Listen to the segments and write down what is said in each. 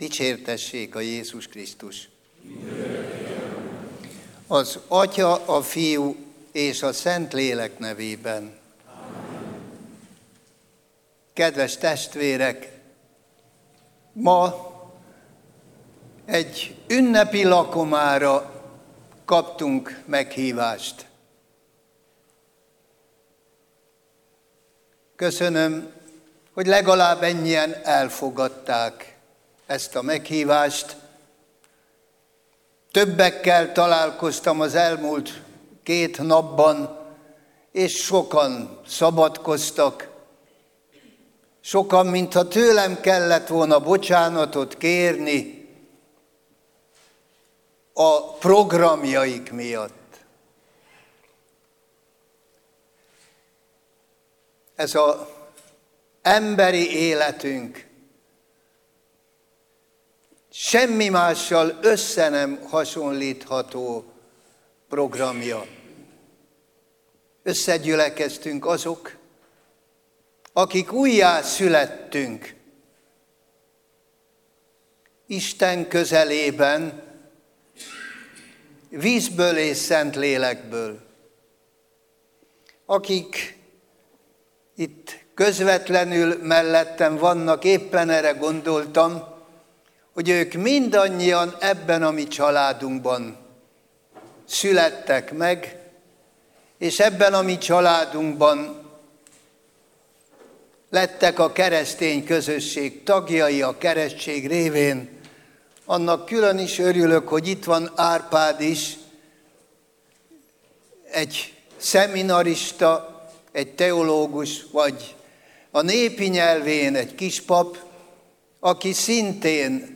Dicsértessék a Jézus Krisztus! Az Atya, a Fiú és a Szentlélek nevében. Kedves testvérek! Ma egy ünnepi lakomára kaptunk meghívást. Köszönöm, hogy legalább ennyien elfogadták ezt a meghívást. Többekkel találkoztam az elmúlt 2 napban, és sokan szabadkoztak. Sokan, mintha tőlem kellett volna bocsánatot kérni a programjaik miatt. Ez az emberi életünk semmi mással össze nem hasonlítható programja. Összegyülekeztünk azok, akik újjá születtünk Isten közelében, vízből és Szentlélekből. Akik itt közvetlenül mellettem vannak, éppen erre gondoltam, hogy ők mindannyian ebben a mi családunkban születtek meg, és ebben a mi családunkban lettek a keresztény közösség tagjai a keresztség révén. Annak külön is örülök, hogy itt van Árpád is, egy szeminarista, egy teológus, vagy a népi nyelvén egy kispap, aki szintén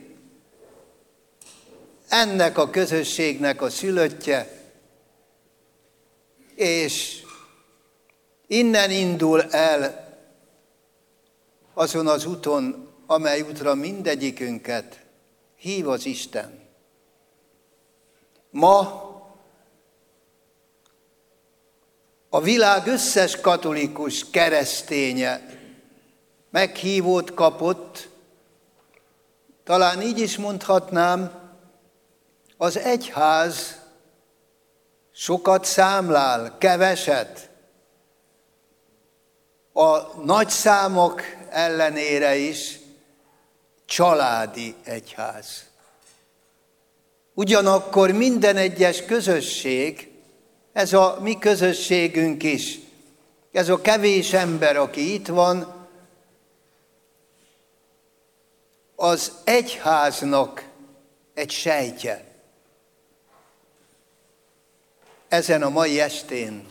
ennek a közösségnek a szülöttje, és innen indul el azon az úton, amely útra mindegyikünket hív az Isten. Ma a világ összes katolikus kereszténye meghívót kapott, talán így is mondhatnám, az egyház sokat számlál, keveset. A nagy számok ellenére is családi egyház. Ugyanakkor minden egyes közösség, ez a mi közösségünk is, ez a kevés ember, aki itt van, az egyháznak egy sejtje. Ezen a mai estén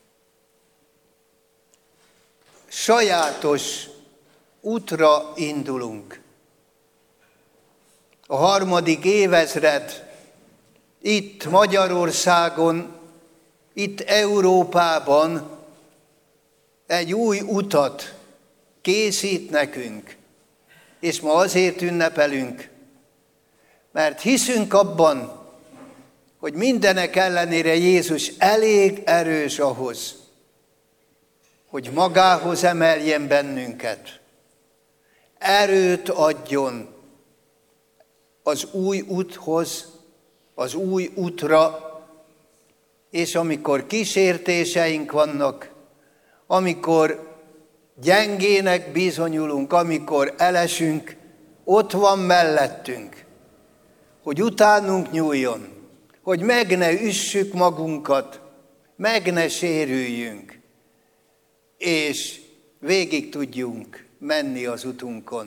sajátos útra indulunk. A 3. évezred itt Magyarországon, itt Európában egy új utat készít nekünk, és ma azért ünnepelünk, mert hiszünk abban, hogy mindenek ellenére Jézus elég erős ahhoz, hogy magához emeljen bennünket, erőt adjon az új úthoz, az új útra, és amikor kísértéseink vannak, amikor gyengének bizonyulunk, amikor elesünk, ott van mellettünk, hogy utánunk nyúljon, hogy meg ne üssük magunkat, meg ne sérüljünk, és végig tudjunk menni az utunkon.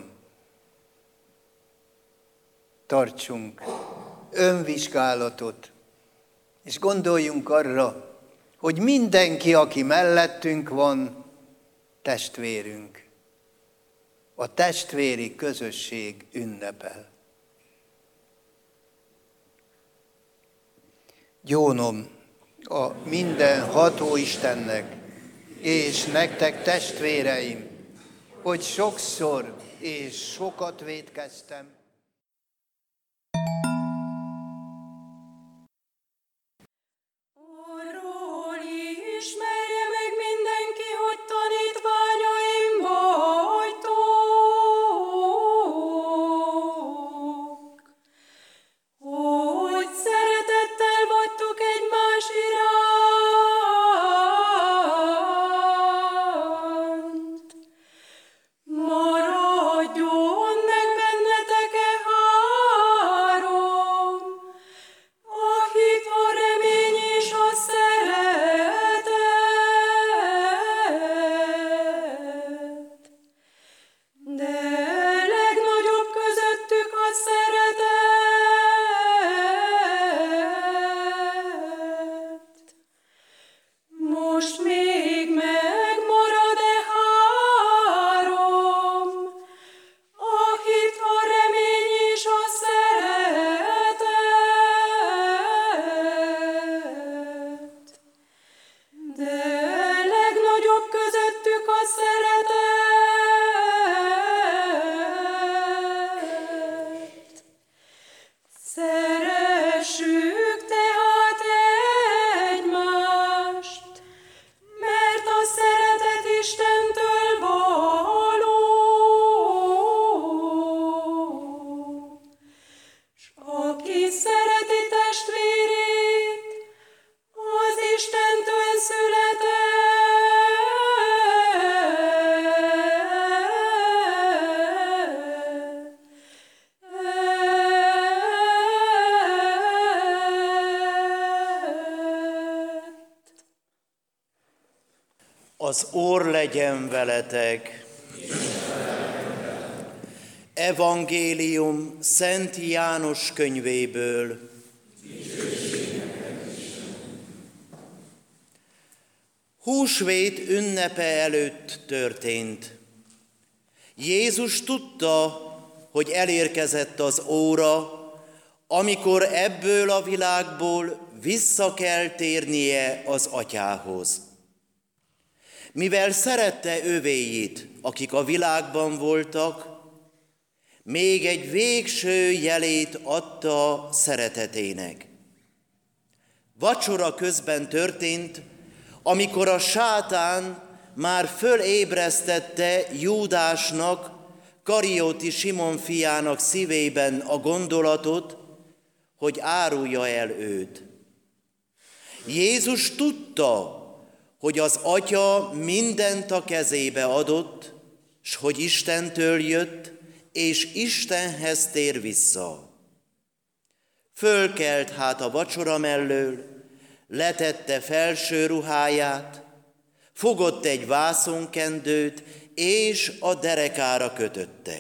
Tartsunk önvizsgálatot, és gondoljunk arra, hogy mindenki, aki mellettünk van, testvérünk. A testvéri közösség ünnepel. Gyónom a mindenható Istennek, és nektek testvéreim, hogy sokszor és sokat vétkeztem. Arról ismerje meg mindenki, hogy tanítványaim vagytok. Az Úr legyen veletek! Evangélium Szent János könyvéből. Húsvét ünnepe előtt történt. Jézus tudta, hogy elérkezett az óra, amikor ebből a világból vissza kell térnie az Atyához. Mivel szerette övéit, akik a világban voltak, még egy végső jelét adta szeretetének. Vacsora közben történt, amikor a sátán már fölébresztette Júdásnak, Karióti Simon fiának szívében a gondolatot, hogy árulja el őt. Jézus tudta, hogy az Atya mindent a kezébe adott, s hogy Istentől jött, és Istenhez tér vissza. Fölkelt hát a vacsora mellől, letette felső ruháját, fogott egy vászonkendőt, és a derekára kötötte.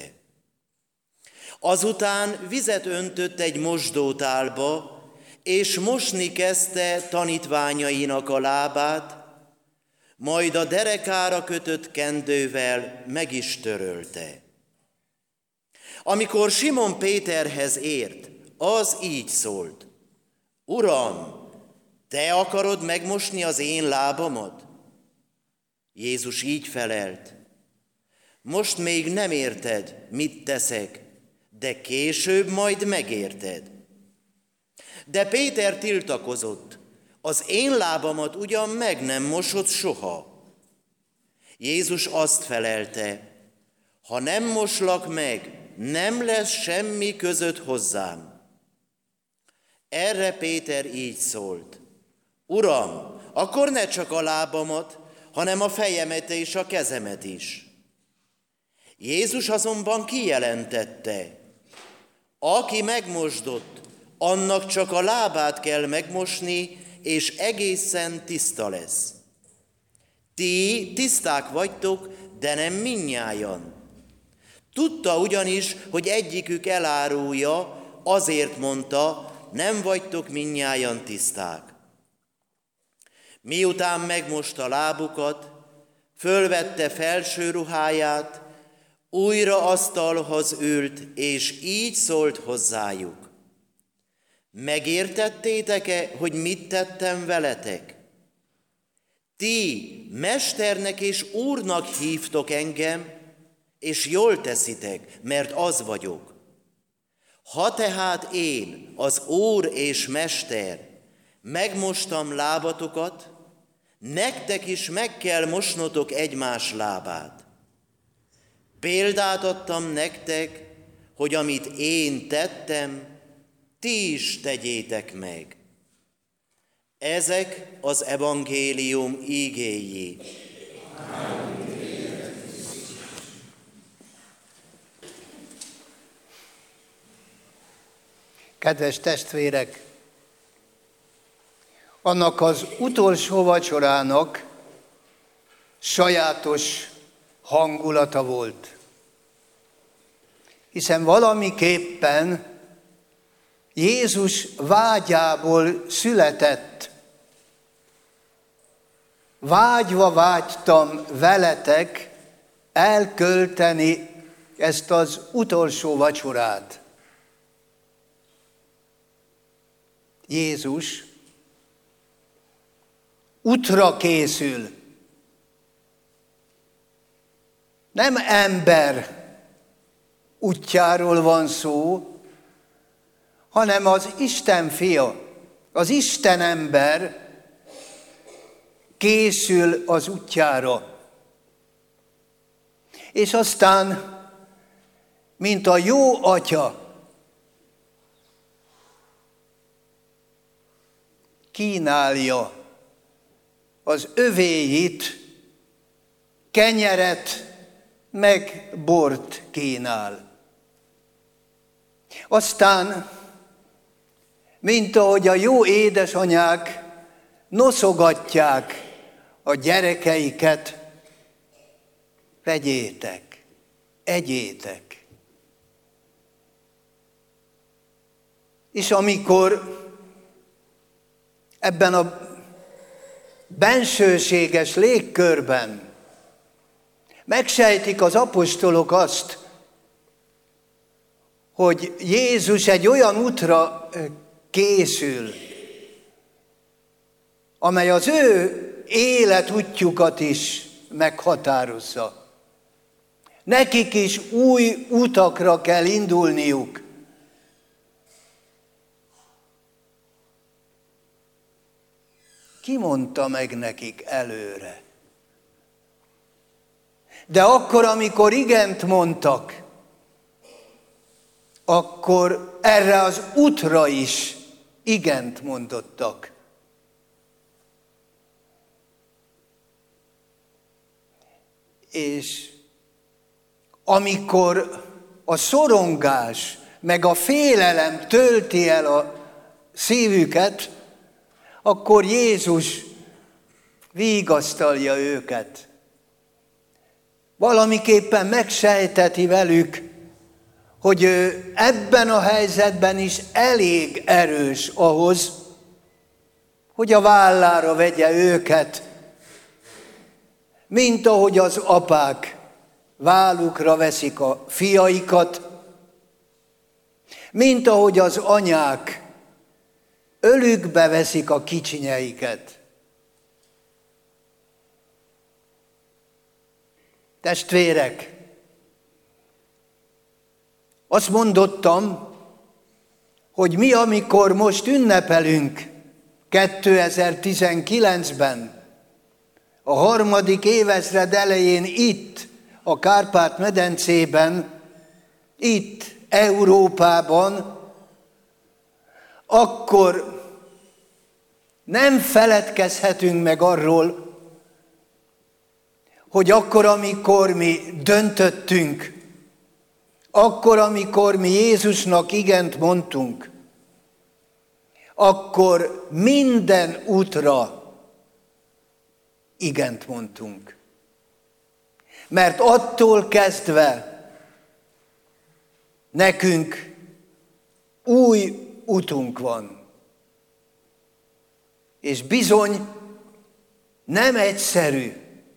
Azután vizet öntött egy mosdótálba, és mosni kezdte tanítványainak a lábát, majd a derekára kötött kendővel meg is törölte. Amikor Simon Péterhez ért, az így szólt: Uram, te akarod megmosni az én lábamat? Jézus így felelt: Most még nem érted, mit teszek, de később majd megérted. De Péter tiltakozott: Az én lábamat ugyan meg nem mosod soha. Jézus azt felelte: Ha nem moslak meg, nem lesz semmi között hozzám. Erre Péter így szólt: Uram, akkor ne csak a lábamat, hanem a fejemet és a kezemet is. Jézus azonban kijelentette: Aki megmosdott, annak csak a lábát kell megmosni, és egészen tiszta lesz. Ti tiszták vagytok, de nem mindnyájan. Tudta ugyanis, hogy egyikük elárulja, azért mondta, nem vagytok mindnyájan tiszták. Miután megmosta lábukat, fölvette felső ruháját, újra asztalhoz ült, és így szólt hozzájuk: Megértettétek-e, hogy mit tettem veletek? Ti mesternek és úrnak hívtok engem, és jól teszitek, mert az vagyok. Ha tehát én, az Úr és Mester, megmostam lábatokat, nektek is meg kell mosnotok egymás lábát. Példát adtam nektek, hogy amit én tettem, ti is tegyétek meg. Ezek az evangélium ígéi. Kedves testvérek, annak az utolsó vacsorának sajátos hangulata volt, hiszen valamiképpen Jézus vágyából született. Vágyva vágytam veletek elkölteni ezt az utolsó vacsorát. Jézus útra készül. Nem ember útjáról van szó, hanem az Isten fia, az Isten ember készül az útjára. És aztán, mint a jó atya, kínálja az övéit, kenyeret meg bort kínál. Aztán, mint ahogy a jó édesanyák noszogatják a gyerekeiket, vegyétek, egyétek. És amikor ebben a bensőséges légkörben megsejtik az apostolok azt, hogy Jézus egy olyan útra készül, amely az ő életútjukat is meghatározza. Nekik is új utakra kell indulniuk. Ki mondta meg nekik előre? De akkor, amikor igent mondtak, akkor erre az útra is igent mondottak. És amikor a szorongás meg a félelem tölti el a szívüket, akkor Jézus vigasztalja őket. Valamiképpen megsejteti velük, hogy ő ebben a helyzetben is elég erős ahhoz, hogy a vállára vegye őket, mint ahogy az apák vállukra veszik a fiaikat, mint ahogy az anyák ölükbe veszik a kicsinyeiket. Testvérek, azt mondottam, hogy mi, amikor most ünnepelünk 2019-ben, a 3. évezred elején itt, a Kárpát-medencében, itt, Európában, akkor nem feledkezhetünk meg arról, hogy akkor, amikor mi döntöttünk, akkor, amikor mi Jézusnak igent mondtunk, akkor minden útra igent mondtunk. Mert attól kezdve nekünk új utunk van. És bizony nem egyszerű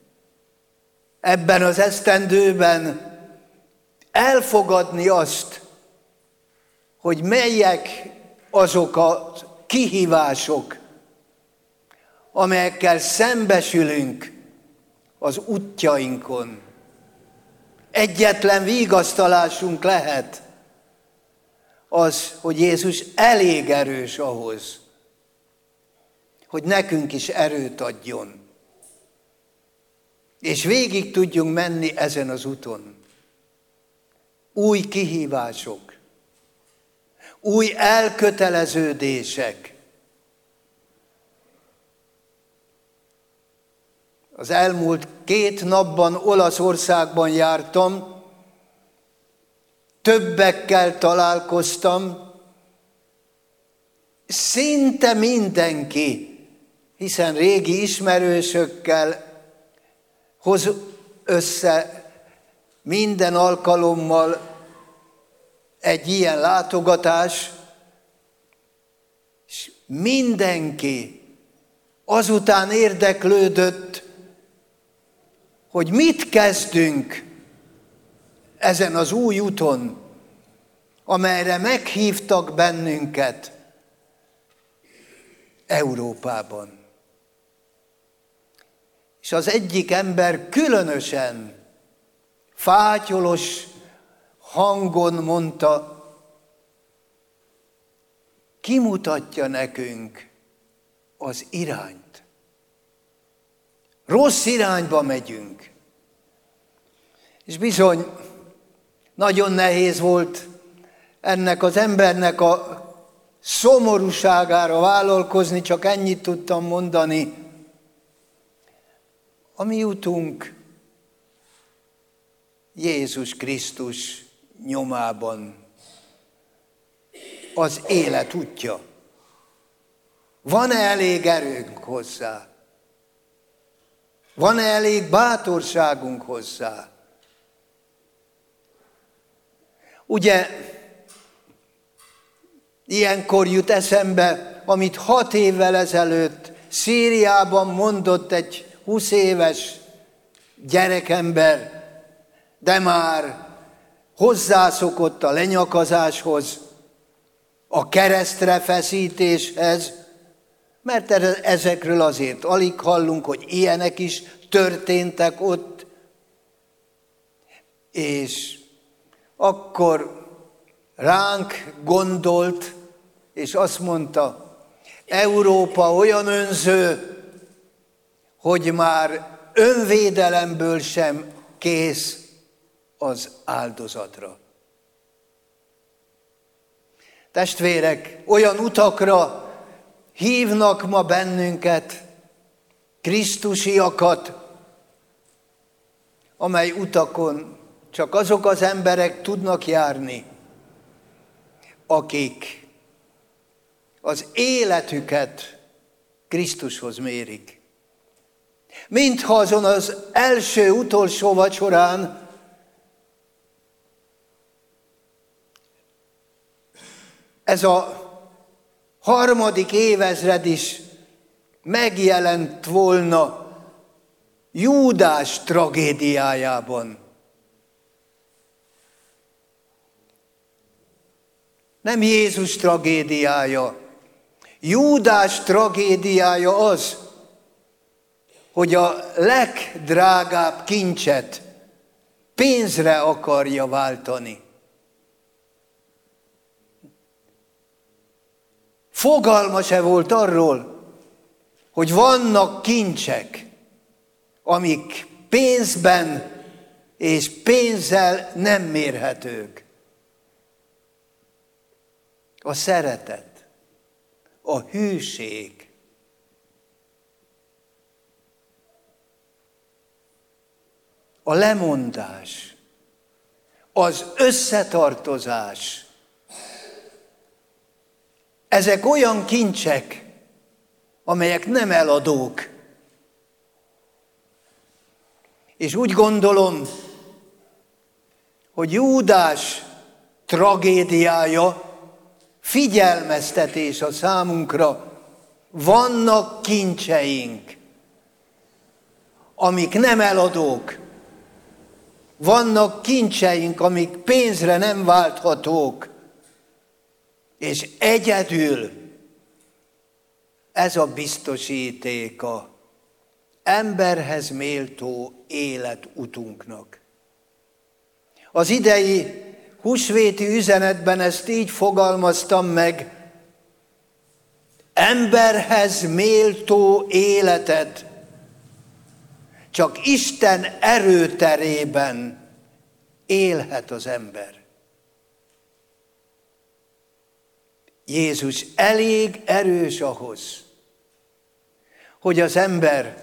ebben az esztendőben elfogadni azt, hogy melyek azok a kihívások, amelyekkel szembesülünk az útjainkon. Egyetlen vigasztalásunk lehet az, hogy Jézus elég erős ahhoz, hogy nekünk is erőt adjon, és végig tudjunk menni ezen az úton. Új kihívások, új elköteleződések. Az elmúlt 2 napban Olaszországban jártam, többekkel találkoztam, szinte mindenki, hiszen régi ismerősökkel hoz össze minden alkalommal egy ilyen látogatás, és mindenki azután érdeklődött, hogy mit kezdünk ezen az új úton, amelyre meghívtak bennünket Európában. És az egyik ember különösen fátyolos hangon mondta, kimutatja nekünk az irányt. Rossz irányba megyünk. És bizony, nagyon nehéz volt ennek az embernek a szomorúságára vállalkozni, csak ennyit tudtam mondani. A mi utunk Jézus Krisztus nyomában az élet útja. Van-e elég erőnk hozzá? Van-e elég bátorságunk hozzá? Ugye, ilyenkor jut eszembe, amit 6 évvel ezelőtt Szíriában mondott egy 20 éves gyerekember, de már hozzászokott a lenyakazáshoz, a keresztre feszítéshez, mert ezekről azért alig hallunk, hogy ilyenek is történtek ott, és akkor ránk gondolt, és azt mondta, Európa olyan önző, hogy már önvédelemből sem kész az áldozatra. Testvérek, olyan utakra hívnak ma bennünket, krisztusiakat, amely utakon csak azok az emberek tudnak járni, akik az életüket Krisztushoz mérik. Mintha azon az első-utolsó vacsorán ez a 3. évezred is megjelent volna Júdás tragédiájában. Nem Jézus tragédiája. Júdás tragédiája az, hogy a legdrágább kincset pénzre akarja váltani. Fogalma se volt arról, hogy vannak kincsek, amik pénzben és pénzzel nem mérhetők. A szeretet, a hűség, a lemondás, az összetartozás, ezek olyan kincsek, amelyek nem eladók. És úgy gondolom, hogy Júdás tragédiája figyelmeztetés a számunkra. Vannak kincseink, amik nem eladók. Vannak kincseink, amik pénzre nem válthatók. És egyedül ez a biztosítéka emberhez méltó életutunknak. Az idei húsvéti üzenetben ezt így fogalmaztam meg, emberhez méltó életet csak Isten erőterében élhet az ember. Jézus elég erős ahhoz, hogy az ember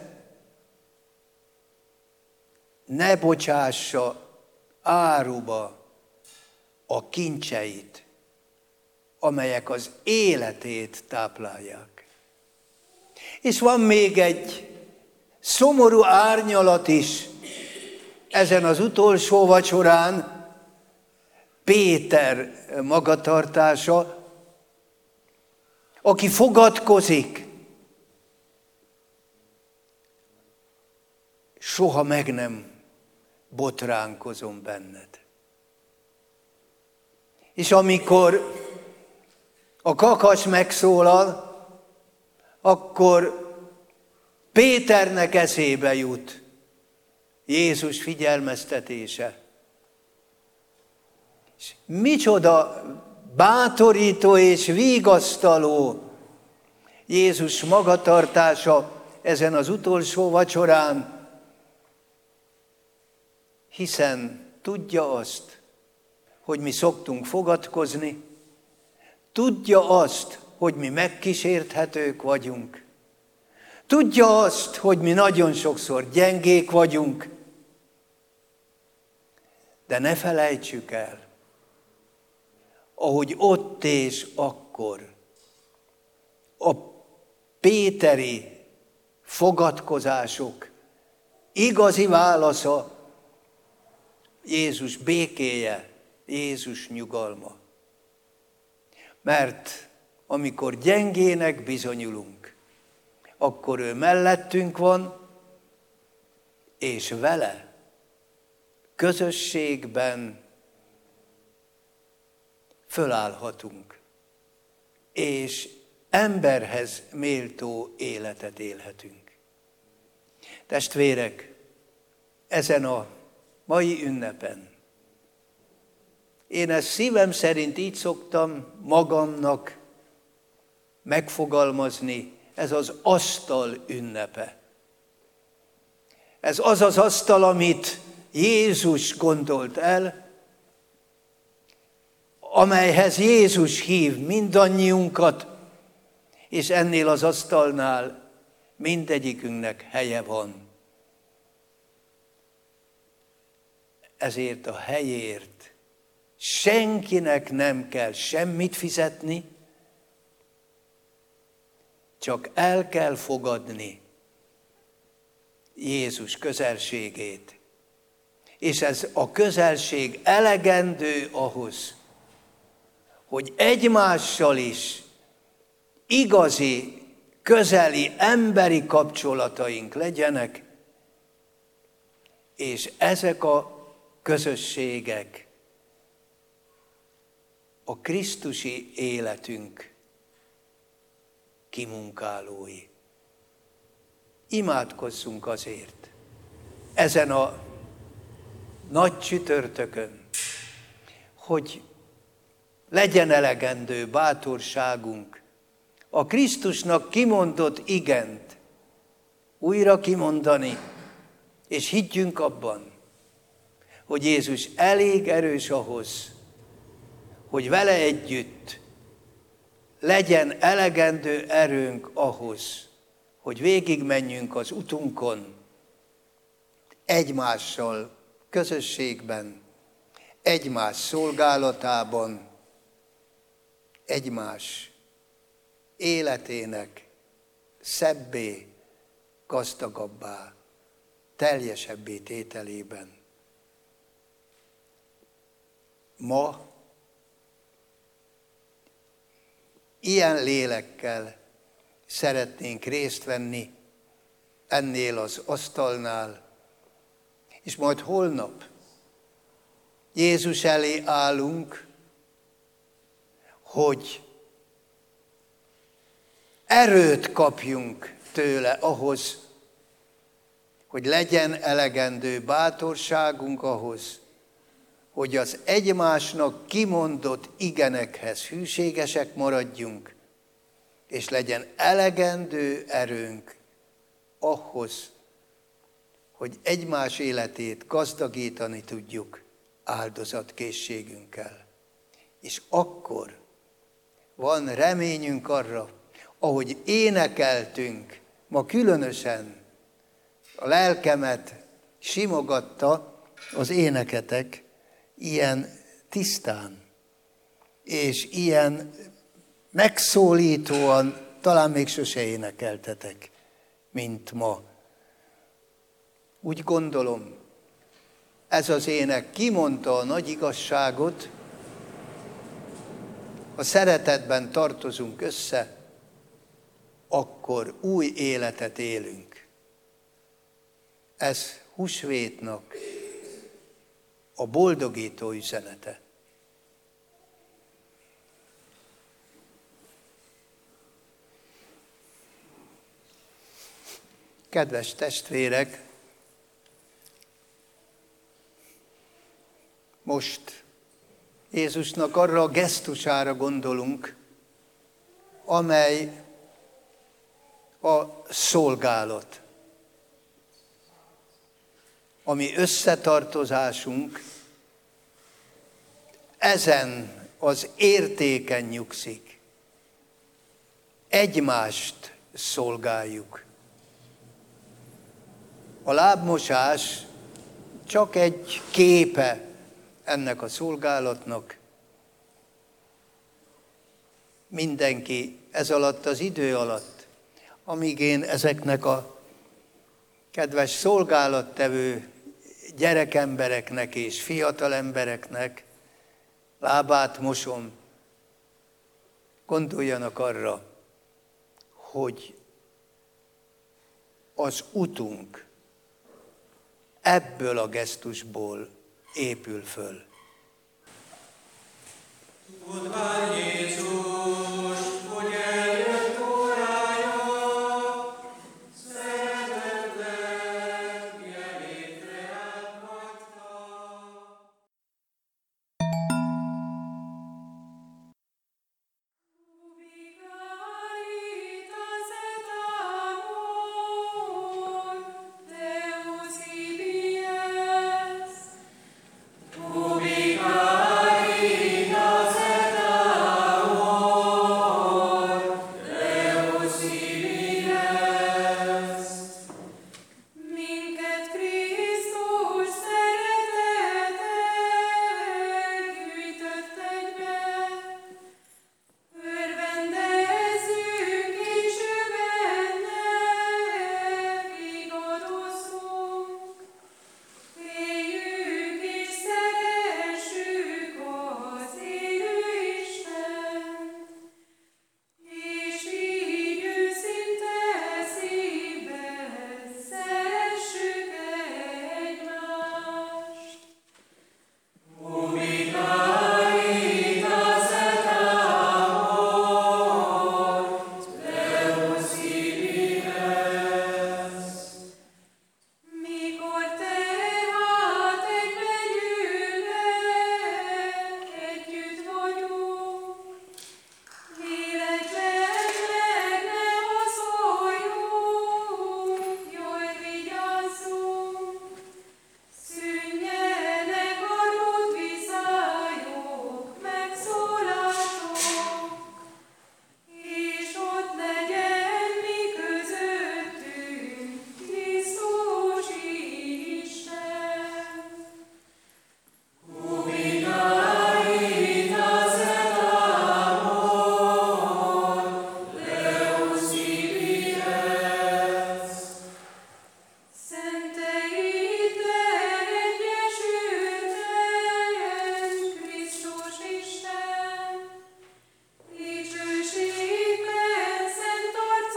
ne bocsássa áruba a kincseit, amelyek az életét táplálják. És van még egy szomorú árnyalat is ezen az utolsó vacsorán, Péter magatartása, aki fogadkozik, soha meg nem botránkozom benned. És amikor a kakas megszólal, akkor Péternek eszébe jut Jézus figyelmeztetése. És micsoda bátorító és vigasztaló Jézus magatartása ezen az utolsó vacsorán, hiszen tudja azt, hogy mi szoktunk fogadkozni, tudja azt, hogy mi megkísérthetők vagyunk, tudja azt, hogy mi nagyon sokszor gyengék vagyunk, de ne felejtsük el, ahogy ott és akkor a péteri fogadkozások igazi válasza Jézus békéje, Jézus nyugalma. Mert amikor gyengének bizonyulunk, akkor ő mellettünk van, és vele közösségben fölállhatunk, és emberhez méltó életet élhetünk. Testvérek, ezen a mai ünnepen én ezt szívem szerint így szoktam magamnak megfogalmazni, ez az asztal ünnepe. Ez az az asztal, amit Jézus gondolt el, amelyhez Jézus hív mindannyiunkat, és ennél az asztalnál mindegyikünknek helye van. Ezért a helyért senkinek nem kell semmit fizetni, csak el kell fogadni Jézus közelségét. És ez a közelség elegendő ahhoz, hogy egymással is igazi, közeli, emberi kapcsolataink legyenek, és ezek a közösségek a krisztusi életünk kimunkálói. Imádkozzunk azért ezen a nagy csütörtökön, hogy legyen elegendő bátorságunk a Krisztusnak kimondott igent újra kimondani, és higgyünk abban, hogy Jézus elég erős ahhoz, hogy vele együtt legyen elegendő erőnk ahhoz, hogy végigmenjünk az utunkon, egymással közösségben, egymás szolgálatában, egymás életének szebbé, gazdagabbá, teljesebbé tételében. Ma ilyen lélekkel szeretnénk részt venni ennél az asztalnál, és majd holnap Jézus elé állunk, hogy erőt kapjunk tőle ahhoz, hogy legyen elegendő bátorságunk ahhoz, hogy az egymásnak kimondott igenekhez hűségesek maradjunk, és legyen elegendő erőnk ahhoz, hogy egymás életét gazdagítani tudjuk áldozatkészségünkkel. És akkor van reményünk arra, ahogy énekeltünk, ma különösen a lelkemet simogatta az éneketek ilyen tisztán, és ilyen megszólítóan talán még sose énekeltetek, mint ma. Úgy gondolom, ez az ének kimondta a nagy igazságot, ha szeretetben tartozunk össze, akkor új életet élünk. Ez húsvétnak a boldogító üzenete. Kedves testvérek, most Jézusnak arra a gesztusára gondolunk, amely a szolgálat, ami összetartozásunk, ezen az értéken nyugszik. Egymást szolgáljuk. A lábmosás csak egy képe ennek a szolgálatnak. Mindenki ez alatt az idő alatt, amíg én ezeknek a Kedves szolgálattevő gyerekembereknek és fiatal embereknek lábát mosom, gondoljanak arra, hogy az utunk ebből a gesztusból épül föl. Tudván Jézus, hogy eljött órája, szeretetnek jelétre áthagyta. Caritas et amor, Deus ibi est. Ubi caritas et amor, Deus ibi est. Minket Krisztus szeretete gyűjtött egybe, örvendezzünk és ő benne vigadozzunk. Féljük és szeressük az élő Istent, és így őszinte szívvel szeressük egymást. Ubi caritas et amor, Deus ibi est. Mikor tehát egyben együtt vagyunk, lélekben meg ne haszoljunk, jól vigyázzunk, szűnjenek a rút viszályok, megszólaltok, és ott legyen mi közöttünk Krisztus Isten. Ubi caritas et amor, Deus ibi est. Szenteljétek egyesülten Krisztus Isten, dicsőségben szent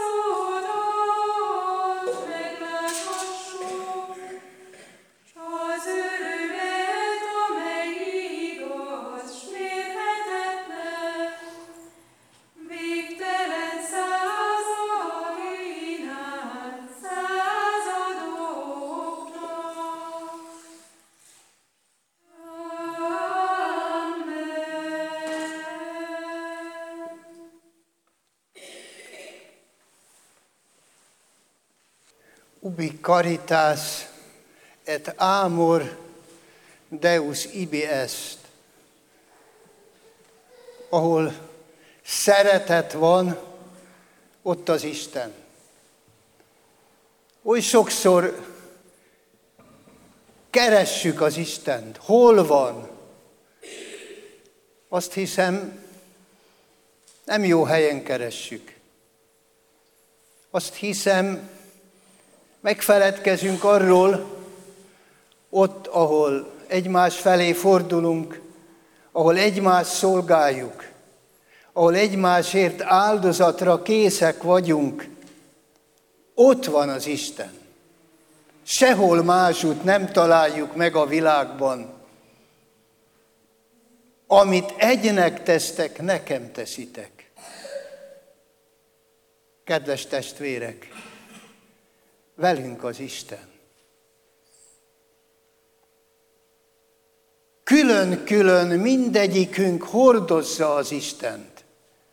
arcodat megláthassuk, s az örömet, amely igaz, s mérhetetlen, végtelen százain át századoknak. Amen. Ubi caritas et amor Deus ibi est. Ahol szeretet van, ott az Isten. Oly sokszor keressük az Istent. Hol van? Azt hiszem, nem jó helyen keressük. Azt hiszem, megfeledkezünk arról, ott, ahol egymás felé fordulunk, ahol egymást szolgáljuk, ahol egymásért áldozatra készek vagyunk, ott van az Isten. Sehol másút nem találjuk meg a világban. Amit egynek tesztek, nekem teszitek. Kedves testvérek, velünk az Isten. Külön-külön mindegyikünk hordozza az Istent.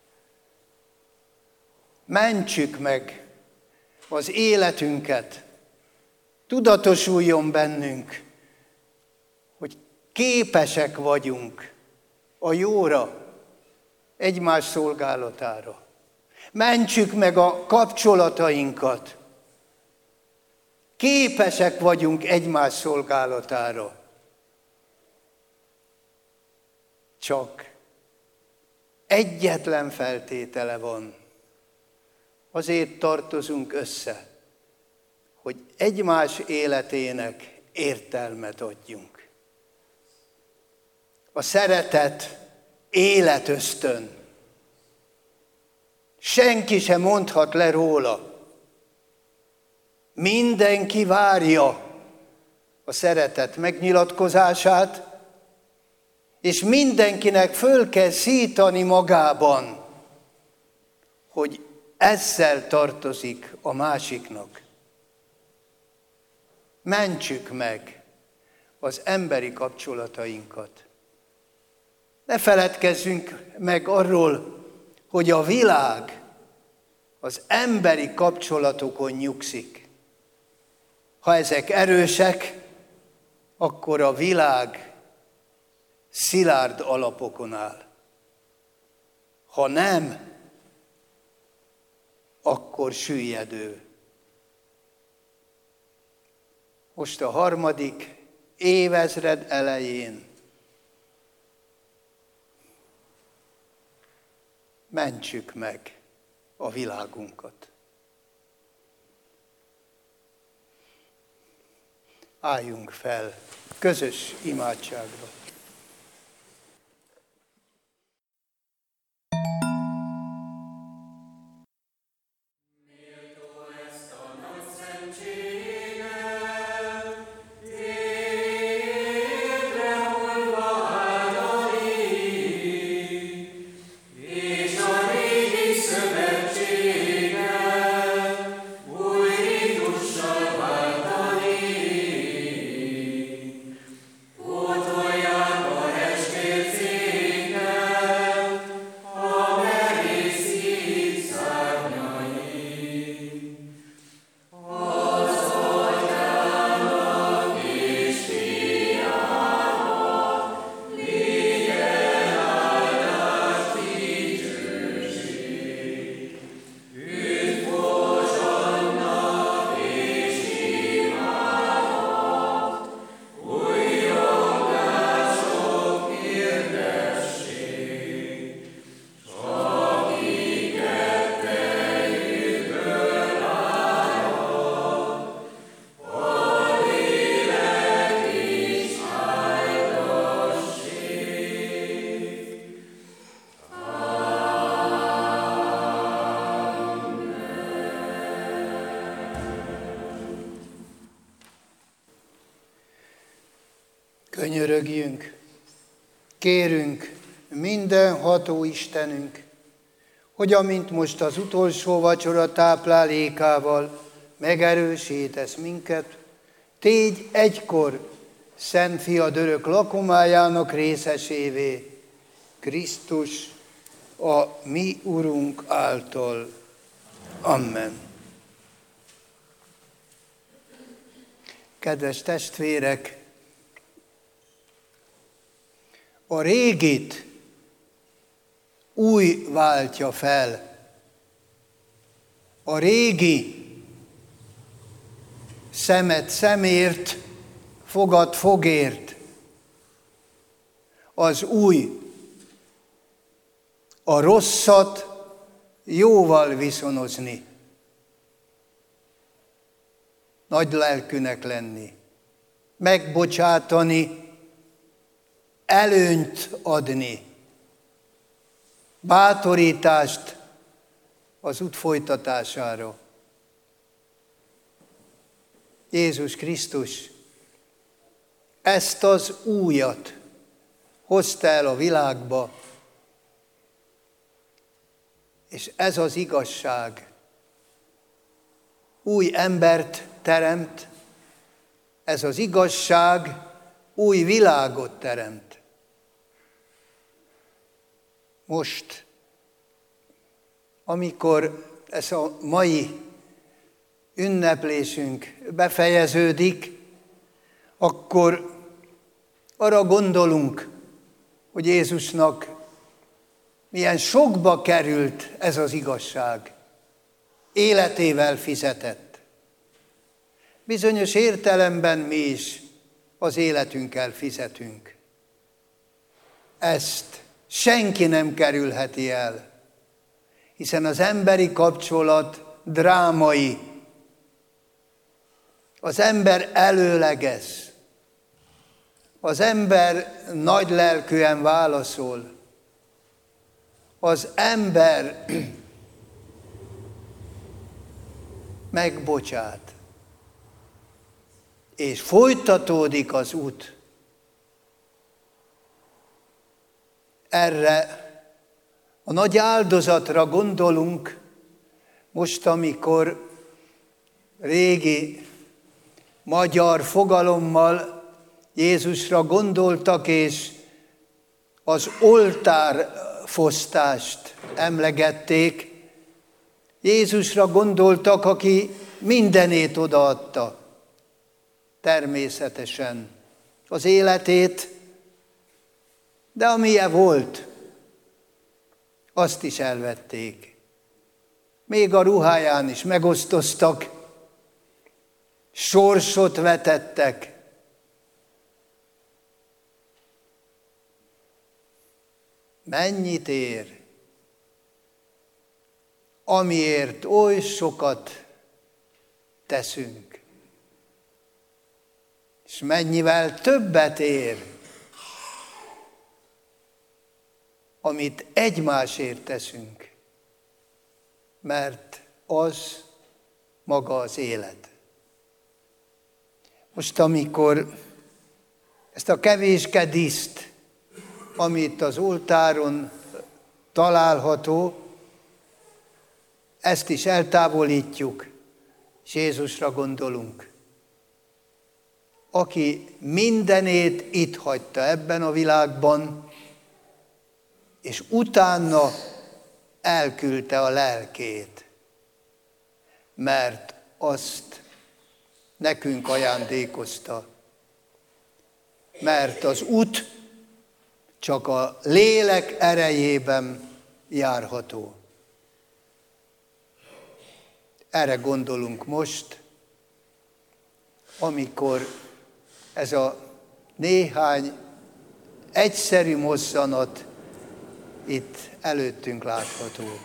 Mentsük meg az életünket, tudatosuljon bennünk, hogy képesek vagyunk a jóra, egymás szolgálatára. Mentsük meg a kapcsolatainkat. Képesek vagyunk egymás szolgálatára. Csak egyetlen feltétele van. Azért tartozunk össze, hogy egymás életének értelmet adjunk. A szeretet életösztön. Senki sem mondhat le róla. Mindenki várja a szeretet megnyilatkozását, és mindenkinek föl kell szítani magában, hogy ezzel tartozik a másiknak. Mentsük meg az emberi kapcsolatainkat. Ne feledkezzünk meg arról, hogy a világ az emberi kapcsolatokon nyugszik. Ha ezek erősek, akkor a világ szilárd alapokon áll. Ha nem, akkor süllyedő. Most a 3. évezred elején mentsük meg a világunkat. Álljunk fel közös imádságra. Könyörögjünk, kérünk mindenható Istenünk, hogy amint most az utolsó vacsora táplálékával megerősítesz minket, tégy egykor Szent Fiad örök lakomájának részesévé, Krisztus, a mi Urunk által. Amen. Kedves testvérek, a régit új váltja fel. A régi szemet szemért, fogat fogért. Az új a rosszat jóval viszonozni. Nagy lelkűnek lenni, megbocsátani, előnyt adni, bátorítást az út folytatására. Jézus Krisztus ezt az újat hozta el a világba, és ez az igazság új embert teremt, ez az igazság új világot teremt. Most, amikor ez a mai ünneplésünk befejeződik, akkor arra gondolunk, hogy Jézusnak milyen sokba került ez az igazság. Életével fizetett. Bizonyos értelemben mi is az életünkkel fizetünk. Ezt senki nem kerülheti el, hiszen az emberi kapcsolat drámai. Az ember előleges. Az ember nagy lelkűen válaszol. Az ember megbocsát. És folytatódik az út. Erre a nagy áldozatra gondolunk, most, amikor régi magyar fogalommal Jézusra gondoltak, és az oltárfosztást emlegették. Jézusra gondoltak, aki mindenét odaadta. Természetesen az életét, de amilyen volt, azt is elvették. Még a ruháján is megosztoztak, sorsot vetettek. Mennyit ér, amiért oly sokat teszünk, és mennyivel többet ér, amit egymásért teszünk, mert az maga az élet. Most, amikor ezt a kevéske díszt, amit az oltáron található, ezt is eltávolítjuk, és Jézusra gondolunk, aki mindenét itt hagyta ebben a világban, és utána elküldte a lelkét, mert azt nekünk ajándékozta. Mert az út csak a lélek erejében járható. Erre gondolunk most, amikor ez a néhány egyszerű mozzanat itt előttünk látható.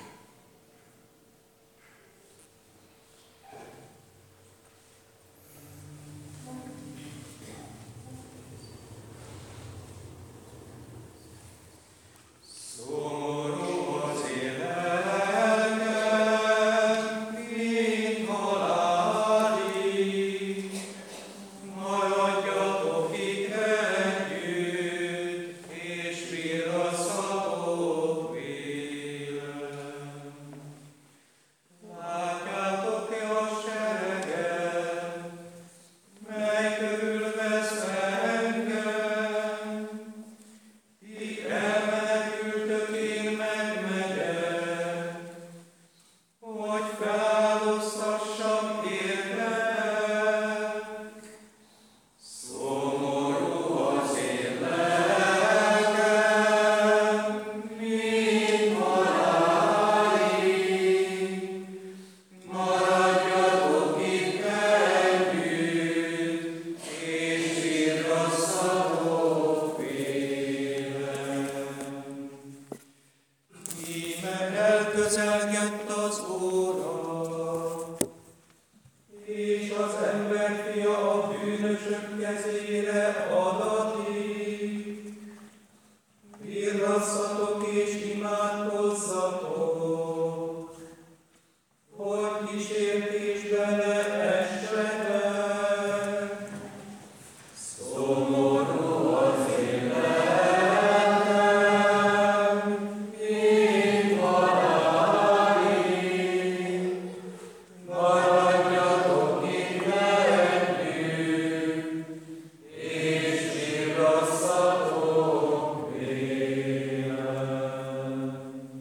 Elközelgett az óra, és az emberfia a bűnösök kezére adatik. Virrasszatok és imádkozzatok, hogy kísértésbe ne essetek. Szomorú az én lelkem, mint halálig. Maradjatok itt velünk, és virrasszatok vélem.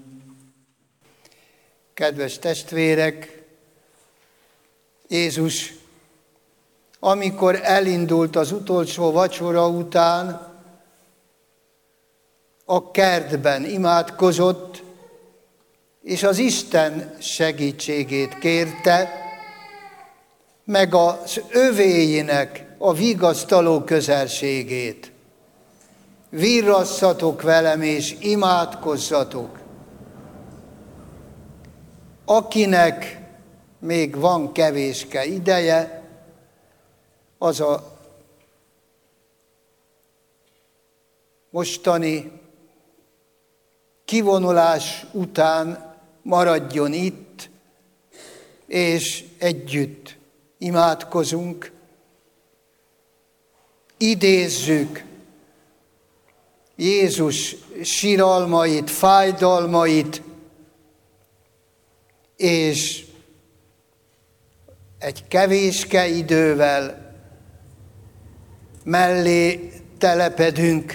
Kedves testvérek, Jézus, amikor elindult az utolsó vacsora után, a kertben imádkozott, és az Isten segítségét kérte, meg az övéinek a vigasztaló közelségét. Virrasszatok velem, és imádkozzatok. Akinek még van kevéske ideje, az a mostani kivonulás után maradjon itt, és együtt imádkozunk, idézzük Jézus siralmait, fájdalmait, és egy kevéske idővel mellé telepedünk,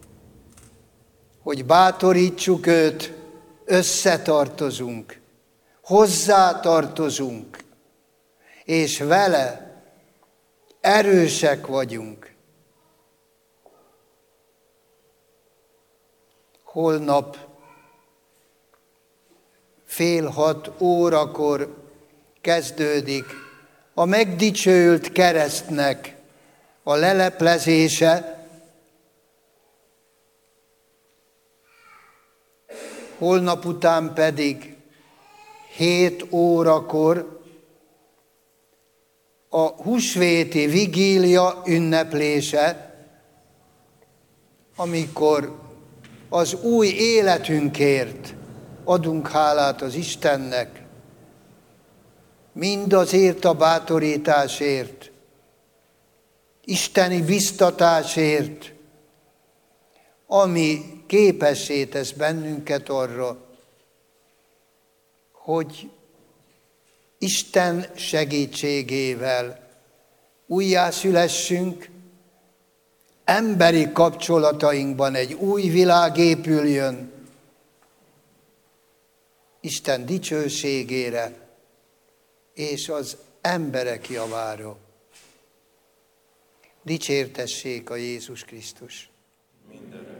hogy bátorítsuk őt, összetartozunk, hozzátartozunk, és vele erősek vagyunk. Holnap 5:30 kezdődik a megdicsőült keresztnek a leleplezése. Holnap után pedig 7 órakor a húsvéti vigília ünneplése, amikor az új életünkért adunk hálát az Istennek, mindazért a bátorításért, isteni biztatásért, ami képessé tesz bennünket arra, hogy Isten segítségével újjászülessünk, emberi kapcsolatainkban egy új világ épüljön, Isten dicsőségére és az emberek javára. Dicsértessék a Jézus Krisztus! Mindenre